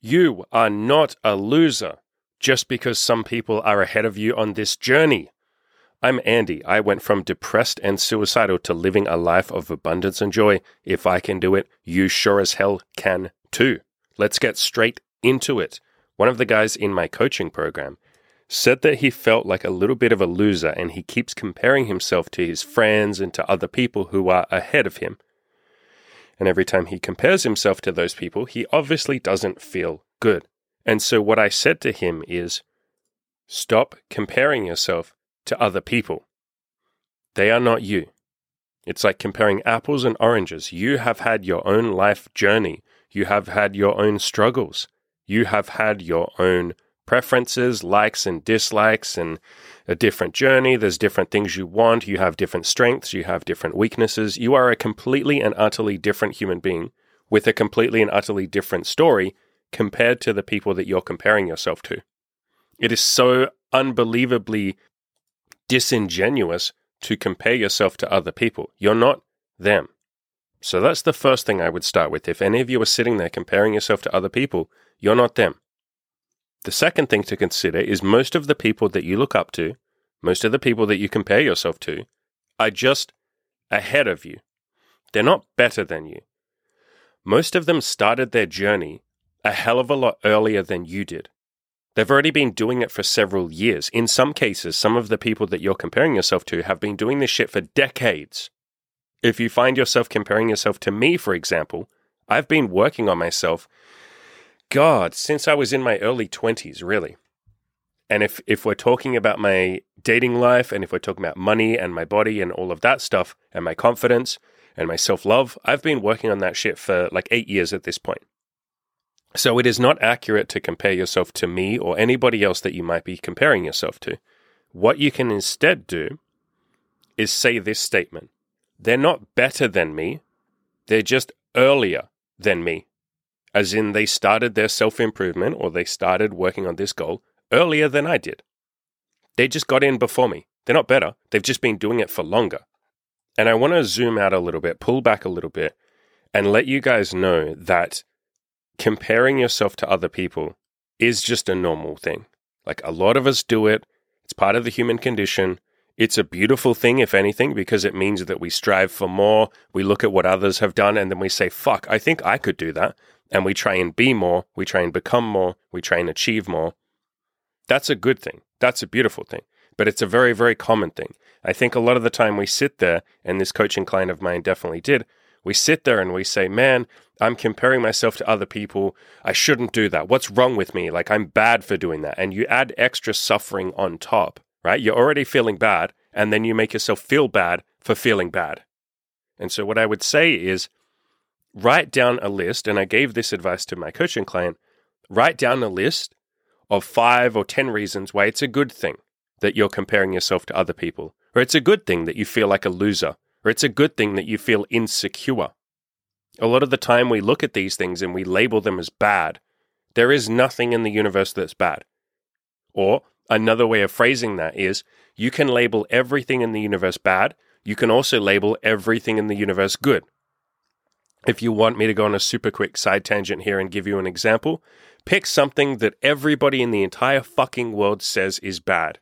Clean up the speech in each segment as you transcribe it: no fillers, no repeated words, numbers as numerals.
You are not a loser just because some people are ahead of you on this journey. I'm Andy. I went from depressed and suicidal to living a life of abundance and joy. If I can do it, you sure as hell can too. Let's get straight into it. One of the guys in my coaching program said that he felt like a little bit of a loser and he keeps comparing himself to his friends and to other people who are ahead of him. And every time he compares himself to those people, he obviously doesn't feel good. And so what I said to him is, stop comparing yourself to other people. They are not you. It's like comparing apples and oranges. You have had your own life journey. You have had your own struggles. You have had your own preferences, likes and dislikes, and a different journey. There's different things you want. You have different strengths. You have different weaknesses. You are a completely and utterly different human being with a completely and utterly different story compared to the people that you're comparing yourself to. It is so unbelievably disingenuous to compare yourself to other people. You're not them. So that's the first thing I would start with. If any of you are sitting there comparing yourself to other people, you're not them. The second thing to consider is most of the people that you look up to, most of the people that you compare yourself to, are just ahead of you. They're not better than you. Most of them started their journey a hell of a lot earlier than you did. They've already been doing it for several years. In some cases, some of the people that you're comparing yourself to have been doing this shit for decades. If you find yourself comparing yourself to me, for example, I've been working on myself since I was in my early 20s, really. And if we're talking about my dating life, and if we're talking about money and my body and all of that stuff, and my confidence and my self-love, I've been working on that shit for like 8 years at this point. So it is not accurate to compare yourself to me or anybody else that you might be comparing yourself to. What you can instead do is say this statement. They're not better than me. They're just earlier than me. As in, they started their self-improvement or they started working on this goal earlier than I did. They just got in before me. They're not better. They've just been doing it for longer. And I want to zoom out a little bit, pull back a little bit, and let you guys know that comparing yourself to other people is just a normal thing. Like, a lot of us do it. It's part of the human condition. It's a beautiful thing, if anything, because it means that we strive for more. We look at what others have done and then we say, fuck, I think I could do that. And we try and be more, we try and become more, we try and achieve more. That's a good thing. That's a beautiful thing. But it's a very, very common thing. I think a lot of the time we sit there, and this coaching client of mine definitely did, we sit there and we say, man, I'm comparing myself to other people. I shouldn't do that. What's wrong with me? Like, I'm bad for doing that. And you add extra suffering on top, right? You're already feeling bad, and then you make yourself feel bad for feeling bad. And so what I would say is, write down a list, and I gave this advice to my coaching client, write down a list of 5 or 10 reasons why it's a good thing that you're comparing yourself to other people, or it's a good thing that you feel like a loser, or it's a good thing that you feel insecure. A lot of the time we look at these things and we label them as bad. There is nothing in the universe that's bad. Or another way of phrasing that is, you can label everything in the universe bad. You can also label everything in the universe good. If you want me to go on a super quick side tangent here and give you an example, pick something that everybody in the entire fucking world says is bad.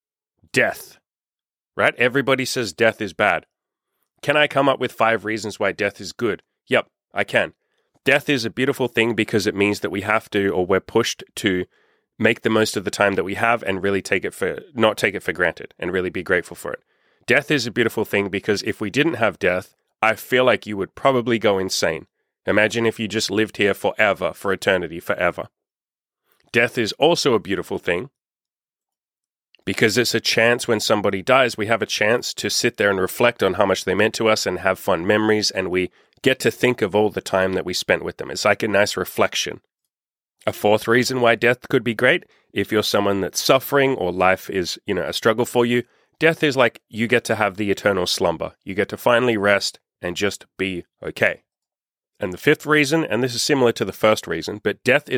Death. Right? Everybody says death is bad. Can I come up with 5 reasons why death is good? Yep, I can. Death is a beautiful thing because it means that we have to, or we're pushed to make the most of the time that we have and really not take it for granted and really be grateful for it. Death is a beautiful thing because if we didn't have death, I feel like you would probably go insane. Imagine if you just lived here forever, for eternity, forever. Death is also a beautiful thing because it's a chance when somebody dies, we have a chance to sit there and reflect on how much they meant to us and have fun memories, and we get to think of all the time that we spent with them. It's like a nice reflection. A 4th reason why death could be great, if you're someone that's suffering or life is, a struggle for you, death is like you get to have the eternal slumber. You get to finally rest and just be okay. And the 5th reason, and this is similar to the first reason, but death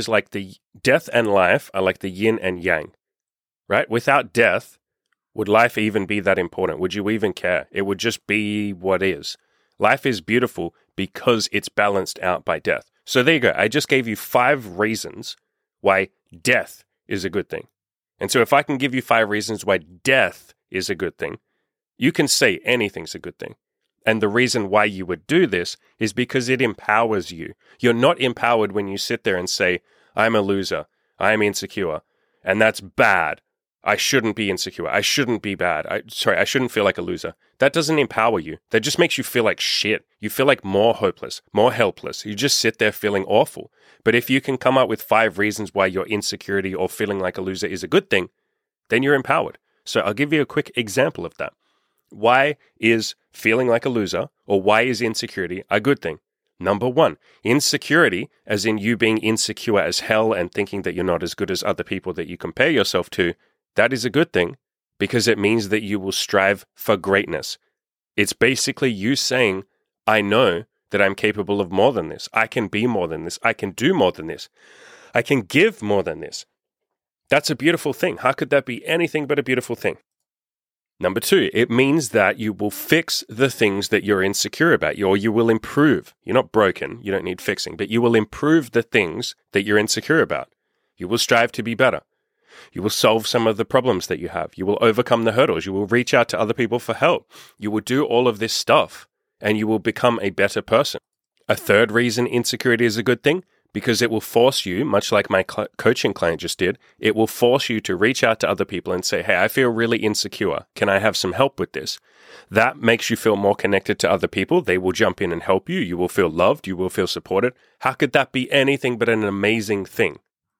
and life are like the yin and yang, right? Without death, would life even be that important? Would you even care? It would just be what is. Life is beautiful because it's balanced out by death. So there you go. I just gave you 5 reasons why death is a good thing. And so if I can give you 5 reasons why death is a good thing, you can say anything's a good thing. And the reason why you would do this is because it empowers you. You're not empowered when you sit there and say, I'm a loser, I'm insecure, and that's bad. I shouldn't be insecure. I shouldn't be bad. I shouldn't feel like a loser. That doesn't empower you. That just makes you feel like shit. You feel like more hopeless, more helpless. You just sit there feeling awful. But if you can come up with 5 reasons why your insecurity or feeling like a loser is a good thing, then you're empowered. So I'll give you a quick example of that. Why is feeling like a loser, or why is insecurity a good thing? Number 1, insecurity, as in you being insecure as hell and thinking that you're not as good as other people that you compare yourself to, that is a good thing because it means that you will strive for greatness. It's basically you saying, I know that I'm capable of more than this. I can be more than this. I can do more than this. I can give more than this. That's a beautiful thing. How could that be anything but a beautiful thing? Number 2, it means that you will fix the things that you're insecure about, or you will improve. You're not broken. You don't need fixing, but you will improve the things that you're insecure about. You will strive to be better. You will solve some of the problems that you have. You will overcome the hurdles. You will reach out to other people for help. You will do all of this stuff, and you will become a better person. A third reason insecurity is a good thing, because it will force you, much like my coaching client just did, it will force you to reach out to other people and say, hey, I feel really insecure. Can I have some help with this? That makes you feel more connected to other people. They will jump in and help you. You will feel loved. You will feel supported. How could that be anything but an amazing thing?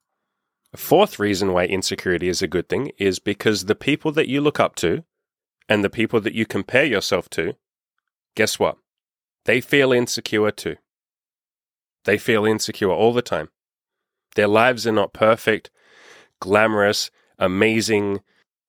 A fourth reason why insecurity is a good thing is because the people that you look up to and the people that you compare yourself to, guess what? They feel insecure too. They feel insecure all the time. Their lives are not perfect, glamorous, amazing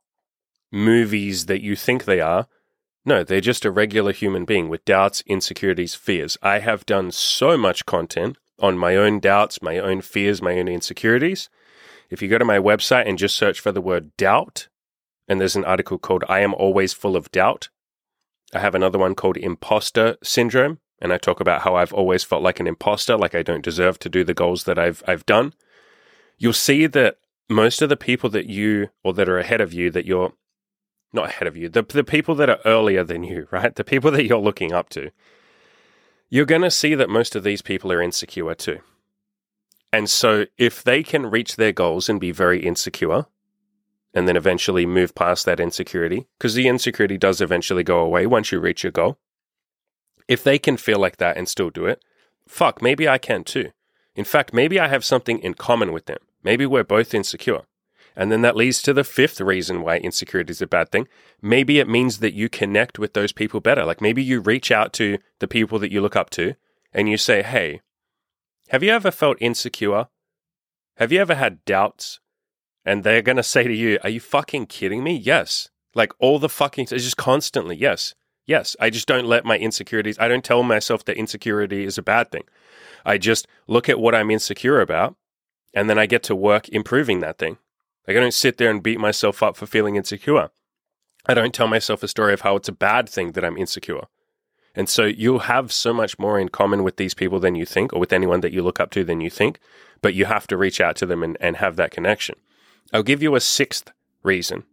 movies that you think they are. No, they're just a regular human being with doubts, insecurities, fears. I have done so much content on my own doubts, my own fears, my own insecurities. If you go to my website and just search for the word doubt, and there's an article called I Am Always Full of Doubt. I have another one called Imposter Syndrome. And I talk about how I've always felt like an imposter, like I don't deserve to do the goals that I've done. You'll see that most of the people that you, or that are ahead of you, that you're not ahead of you, the people that are earlier than you, right? The people that you're looking up to, you're going to see that most of these people are insecure too. And so if they can reach their goals and be very insecure, and then eventually move past that insecurity, because the insecurity does eventually go away once you reach your goal. If they can feel like that and still do it, fuck, maybe I can too. In fact, maybe I have something in common with them. Maybe we're both insecure. And then that leads to the 5th reason why insecurity is a bad thing. Maybe it means that you connect with those people better. Like maybe you reach out to the people that you look up to and you say, hey, have you ever felt insecure? Have you ever had doubts? And they're going to say to you, are you fucking kidding me? Yes. Like all the fucking, it's just constantly, yes. Yes, I just don't let my insecurities, I don't tell myself that insecurity is a bad thing. I just look at what I'm insecure about, and then I get to work improving that thing. Like I don't sit there and beat myself up for feeling insecure. I don't tell myself a story of how it's a bad thing that I'm insecure. And so you'll have so much more in common with these people than you think, or with anyone that you look up to than you think, but you have to reach out to them and have that connection. I'll give you a 6th reason.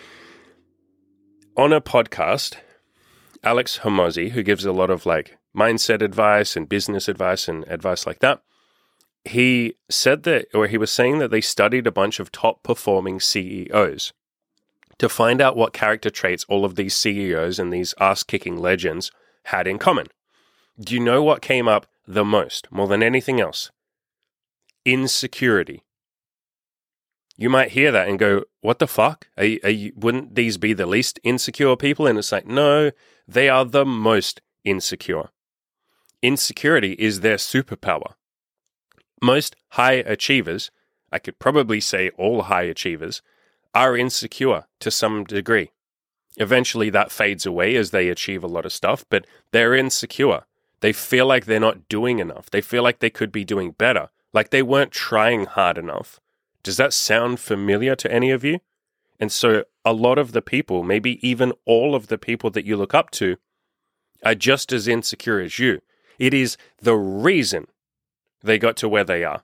On a podcast, Alex Hormozi, who gives a lot of like mindset advice and business advice and advice like that, he said that, or he was saying that they studied a bunch of top performing CEOs to find out what character traits all of these CEOs and these ass-kicking legends had in common. Do you know what came up the most, more than anything else? Insecurity. You might hear that and go, what the fuck? Wouldn't these be the least insecure people? And it's like, no, they are the most insecure. Insecurity is their superpower. Most high achievers, I could probably say all high achievers, are insecure to some degree. Eventually that fades away as they achieve a lot of stuff, but they're insecure. They feel like they're not doing enough. They feel like they could be doing better, like they weren't trying hard enough. Does that sound familiar to any of you? And so a lot of the people, maybe even all of the people that you look up to, are just as insecure as you. It is the reason they got to where they are.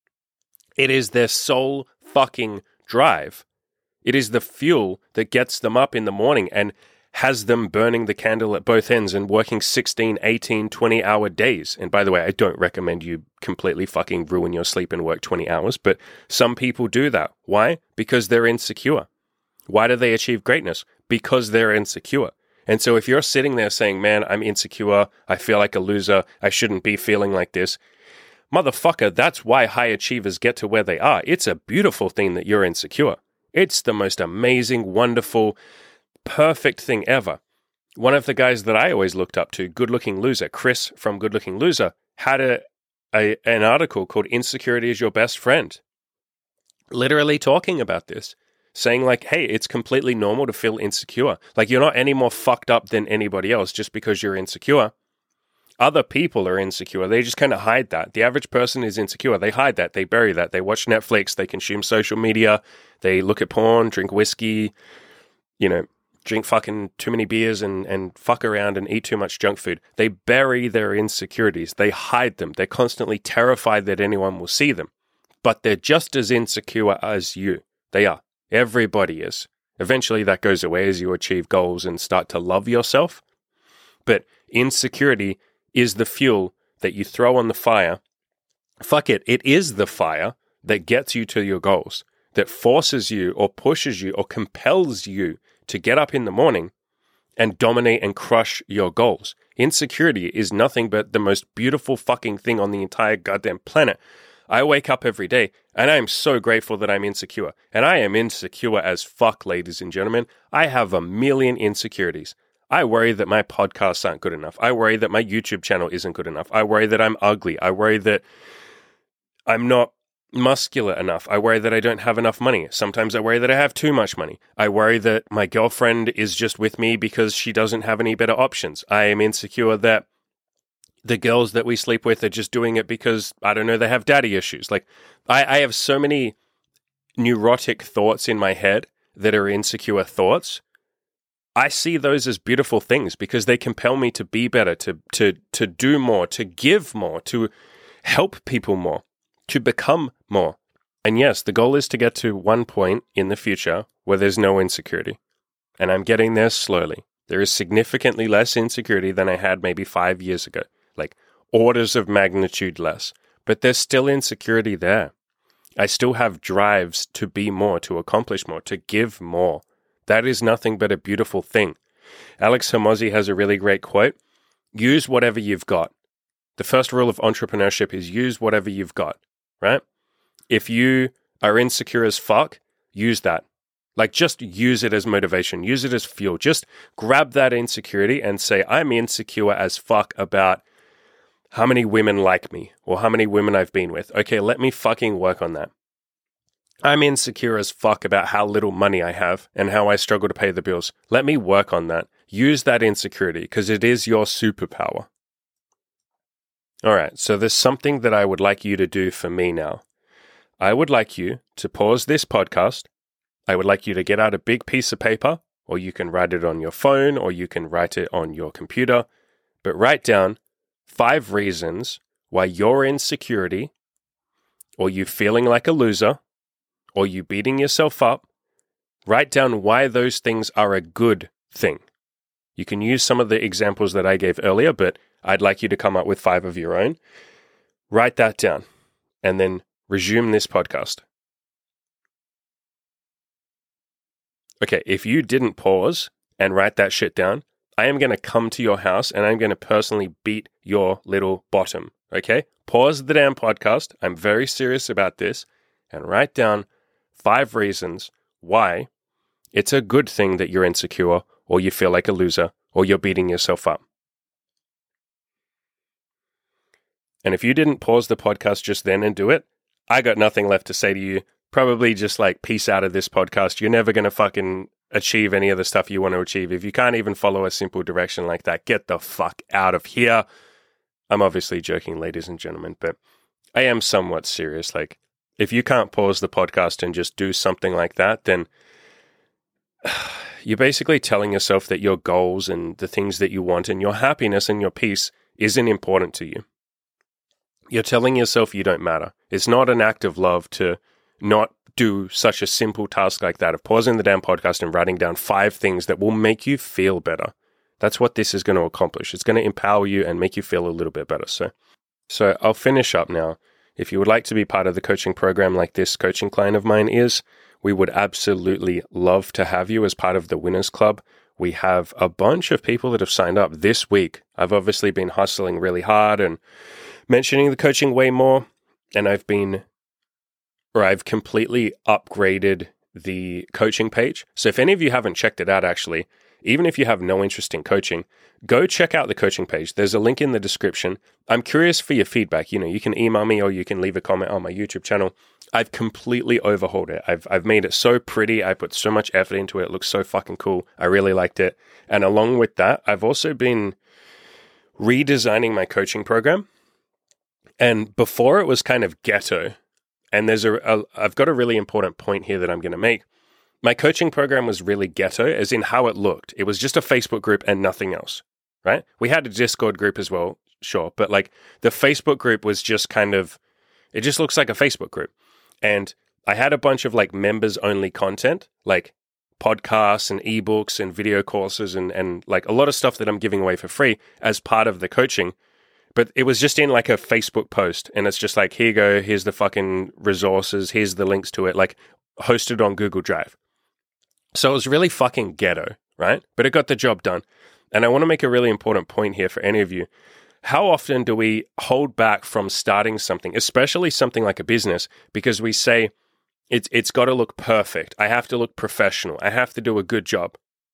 It is their sole fucking drive. It is the fuel that gets them up in the morning and has them burning the candle at both ends and working 16, 18, 20-hour days. And by the way, I don't recommend you completely fucking ruin your sleep and work 20 hours, but some people do that. Why? Because they're insecure. Why do they achieve greatness? Because they're insecure. And so if you're sitting there saying, man, I'm insecure, I feel like a loser, I shouldn't be feeling like this, motherfucker, that's why high achievers get to where they are. It's a beautiful thing that you're insecure. It's the most amazing, wonderful, perfect thing ever. One of the guys that I always looked up to, Good Looking Loser, Chris from Good Looking Loser, had an article called Insecurity is Your Best Friend, literally talking about this, saying like, hey, it's completely normal to feel insecure. Like, you're not any more fucked up than anybody else just because you're insecure. Other people are insecure. They just kind of hide that. The average person is insecure. They hide that. They bury that. They watch Netflix. They consume social media. They look at porn, drink whiskey, drink fucking too many beers and fuck around and eat too much junk food. They bury their insecurities. They hide them. They're constantly terrified that anyone will see them. But they're just as insecure as you. They are. Everybody is. Eventually that goes away as you achieve goals and start to love yourself. But insecurity is the fuel that you throw on the fire. Fuck it. It is the fire that gets you to your goals, that forces you or pushes you or compels you to get up in the morning and dominate and crush your goals. Insecurity is nothing but the most beautiful fucking thing on the entire goddamn planet. I wake up every day and I am so grateful that I'm insecure. And I am insecure as fuck, ladies and gentlemen. I have a million insecurities. I worry that my podcasts aren't good enough. I worry that my YouTube channel isn't good enough. I worry that I'm ugly. I worry that I'm not muscular enough. I worry that I don't have enough money. Sometimes I worry that I have too much money. I worry that my girlfriend is just with me because she doesn't have any better options. I am insecure that the girls that we sleep with are just doing it because, I don't know, they have daddy issues. Like, I have so many neurotic thoughts in my head that are insecure thoughts. I see those as beautiful things because they compel me to be better, to do more, to give more, to help people more, to become more. And yes, the goal is to get to one point in the future where there's no insecurity. And I'm getting there slowly. There is significantly less insecurity than I had maybe 5 years ago, like orders of magnitude less. But there's still insecurity there. I still have drives to be more, to accomplish more, to give more. That is nothing but a beautiful thing. Alex Hormozi has a really great quote. Use whatever you've got. The first rule of entrepreneurship is use whatever you've got, right? If you are insecure as fuck, use that. Like, just use it as motivation. Use it as fuel. Just grab that insecurity and say, I'm insecure as fuck about how many women like me or how many women I've been with. Okay, let me fucking work on that. I'm insecure as fuck about how little money I have and how I struggle to pay the bills. Let me work on that. Use that insecurity because it is your superpower. All right, so there's something that I would like you to do for me now. I would like you to pause this podcast. I would like you to get out a big piece of paper, or you can write it on your phone, or you can write it on your computer, but write down 5 reasons why your insecurity, or you feeling like a loser, or you beating yourself up. Write down why those things are a good thing. You can use some of the examples that I gave earlier, but I'd like you to come up with 5 of your own. Write that down, and then resume this podcast. Okay, if you didn't pause and write that shit down, I am going to come to your house and I'm going to personally beat your little bottom, okay? Pause the damn podcast. I'm very serious about this, and write down 5 reasons why it's a good thing that you're insecure or you feel like a loser or you're beating yourself up. And if you didn't pause the podcast just then and do it, I got nothing left to say to you. Probably just like peace out of this podcast. You're never going to fucking achieve any of the stuff you want to achieve. If you can't even follow a simple direction like that, get the fuck out of here. I'm obviously joking, ladies and gentlemen, but I am somewhat serious. Like, if you can't pause the podcast and just do something like that, then you're basically telling yourself that your goals and the things that you want and your happiness and your peace isn't important to you. you're telling yourself you don't matter. It's not an act of love to not do such a simple task like that of pausing the damn podcast and writing down 5 things that will make you feel better. That's what this is going to accomplish. It's going to empower you and make you feel a little bit better. So I'll finish up now. If you would like to be part of the coaching program like this coaching client of mine is, we would absolutely love to have you as part of the Winners Club. We have a bunch of people that have signed up this week. I've obviously been hustling really hard and mentioning the coaching way more, and I've completely upgraded the coaching page. So if any of you haven't checked it out, actually, even if you have no interest in coaching, go check out the coaching page. There's a link in the description. I'm curious for your feedback. You can email me or you can leave a comment on my YouTube channel. I've completely overhauled it. I've made it so pretty. I put so much effort into it. It looks so fucking cool. I really liked it. And along with that, I've also been redesigning my coaching program. And before it was kind of ghetto. And I've got a really important point here that I'm going to make. My coaching program was really ghetto, as in how it looked. It was just a Facebook group and nothing else, right? We had a Discord group as well, sure. But like the Facebook group was just it just looks like a Facebook group. And I had a bunch of like members only content, like podcasts and ebooks and video courses and like a lot of stuff that I'm giving away for free as part of the coaching. But it was just in like a Facebook post, and it's just like, here you go, here's the fucking resources, here's the links to it, like hosted on Google Drive. So it was really fucking ghetto, right? But it got the job done. And I want to make a really important point here for any of you. How often do we hold back from starting something, especially something like a business, because we say, it's got to look perfect. I have to look professional. I have to do a good job.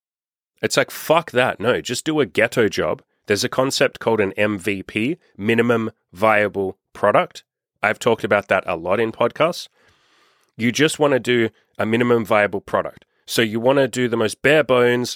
It's like, fuck that. No, just do a ghetto job. There's a concept called an MVP, minimum viable product. I've talked about that a lot in podcasts. You just want to do a minimum viable product. So you want to do the most bare bones,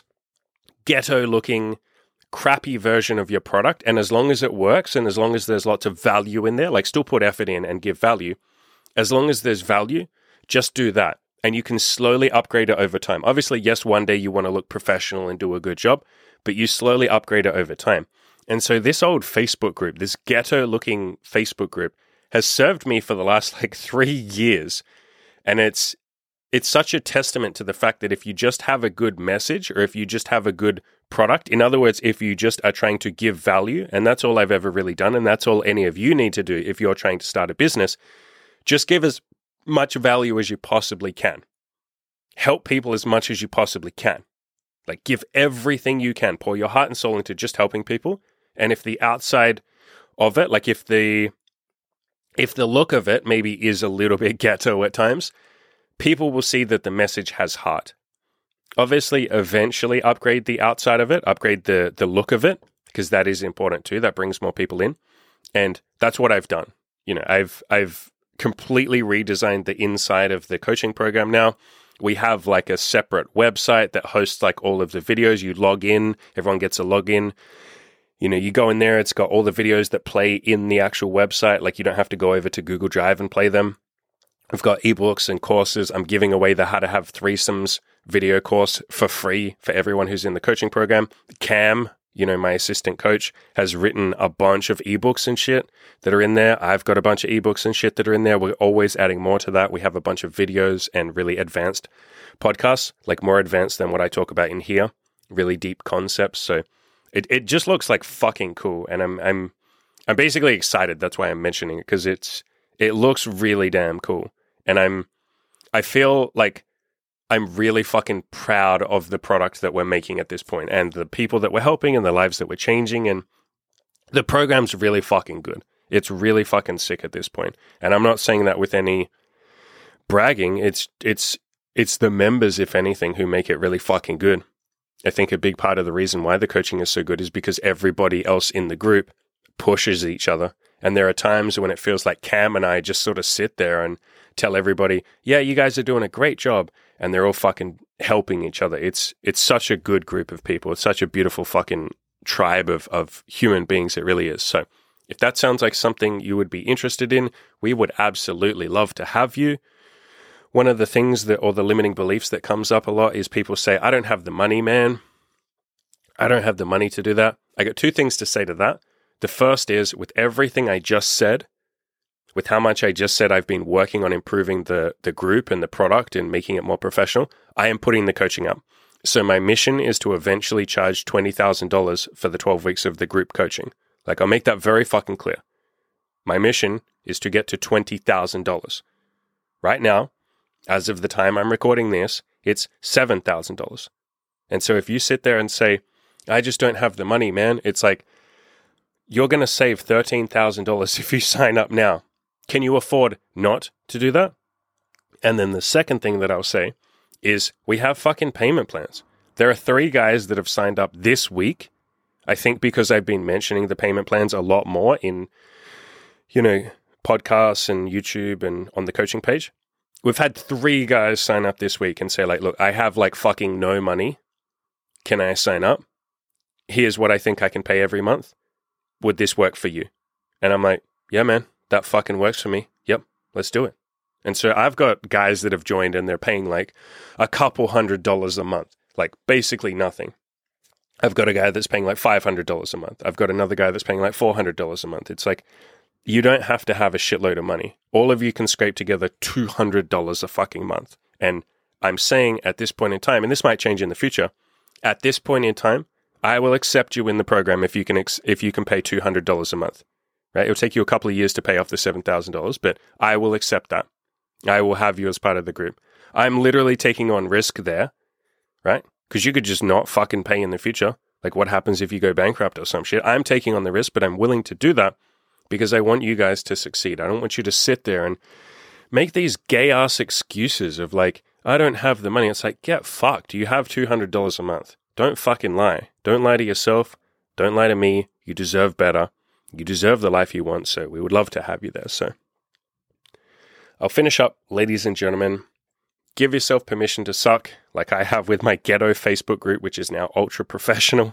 ghetto looking, crappy version of your product. And as long as it works and as long as there's lots of value in there, like still put effort in and give value, as long as there's value, just do that. And you can slowly upgrade it over time. Obviously, yes, one day you want to look professional and do a good job, but you slowly upgrade it over time. And so this old Facebook group, this ghetto-looking Facebook group, has served me for the last 3 years. And it's such a testament to the fact that if you just have a good message or if you just have a good product, in other words, if you just are trying to give value, and that's all I've ever really done, and that's all any of you need to do if you're trying to start a business, just give as much value as you possibly can. Help people as much as you possibly can. Like, give everything you can. Pour your heart and soul into just helping people. And if the outside of it, like if the look of it maybe is a little bit ghetto at times, people will see that the message has heart. Obviously, eventually upgrade the outside of it, upgrade the look of it, because that is important too. That brings more people in. And that's what I've done. I've completely redesigned the inside of the coaching program now. We have like a separate website that hosts like all of the videos. You log in, everyone gets a login. You go in there, it's got all the videos that play in the actual website. Like you don't have to go over to Google Drive and play them. I've got ebooks and courses. I'm giving away the How to Have Threesomes video course for free for everyone who's in the coaching program. Cam, my assistant coach, has written a bunch of ebooks and shit that are in there. I've got a bunch of ebooks and shit that are in there. We're always adding more to that. We have a bunch of videos and really advanced podcasts, like more advanced than what I talk about in here. Really deep concepts. So it just looks like fucking cool. And I'm basically excited. That's why I'm mentioning it, because it looks really damn cool. And I feel like I'm really fucking proud of the product that we're making at this point and the people that we're helping and the lives that we're changing. And the program's really fucking good. It's really fucking sick at this point. And I'm not saying that with any bragging. It's the members, if anything, who make it really fucking good. I think a big part of the reason why the coaching is so good is because everybody else in the group pushes each other. And there are times when it feels like Cam and I just sort of sit there and tell everybody, yeah, you guys are doing a great job. And they're all fucking helping each other. It's such a good group of people. It's such a beautiful fucking tribe of human beings. It really is. So if that sounds like something you would be interested in, we would absolutely love to have you. One of the things or the limiting beliefs that comes up a lot is people say, I don't have the money, man. I don't have the money to do that. I got 2 things to say to that. The first is, with everything I just said, with how much I just said I've been working on improving the group and the product and making it more professional, I am putting the coaching up. So my mission is to eventually charge $20,000 for the 12 weeks of the group coaching. Like, I'll make that very fucking clear. My mission is to get to $20,000. Right now, as of the time I'm recording this, it's $7,000. And so if you sit there and say, I just don't have the money, man, it's like, you're going to save $13,000 if you sign up now. Can you afford not to do that? And then the second thing that I'll say is we have fucking payment plans. There are 3 guys that have signed up this week. I think because I've been mentioning the payment plans a lot more in, podcasts and YouTube and on the coaching page. We've had 3 guys sign up this week and say, like, look, I have like fucking no money. Can I sign up? Here's what I think I can pay every month. Would this work for you? And I'm like, yeah, man, that fucking works for me. Yep, let's do it. And so I've got guys that have joined and they're paying like a couple $100 a month, like basically nothing. I've got a guy that's paying like $500 a month. I've got another guy that's paying like $400 a month. It's like, you don't have to have a shitload of money. All of you can scrape together $200 a fucking month. And I'm saying at this point in time, and this might change in the future, at this point in time, I will accept you in the program if you can pay $200 a month. Right? It'll take you a couple of years to pay off the $7,000, but I will accept that. I will have you as part of the group. I'm literally taking on risk there, right? Because you could just not fucking pay in the future. Like, what happens if you go bankrupt or some shit? I'm taking on the risk, but I'm willing to do that because I want you guys to succeed. I don't want you to sit there and make these gay-ass excuses of like, I don't have the money. It's like, get fucked. You have $200 a month. Don't fucking lie. Don't lie to yourself. Don't lie to me. You deserve better. You deserve the life you want, so we would love to have you there. So I'll finish up, ladies and gentlemen. Give yourself permission to suck, like I have with my ghetto Facebook group, which is now ultra professional.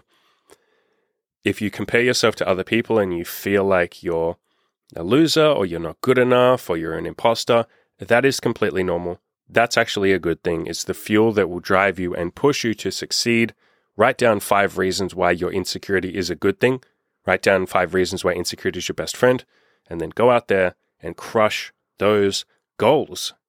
If you compare yourself to other people and you feel like you're a loser or you're not good enough or you're an imposter, that is completely normal. That's actually a good thing. It's the fuel that will drive you and push you to succeed. Write down 5 reasons why your insecurity is a good thing. Write down 5 reasons why insecurity is your best friend. And then go out there and crush those goals.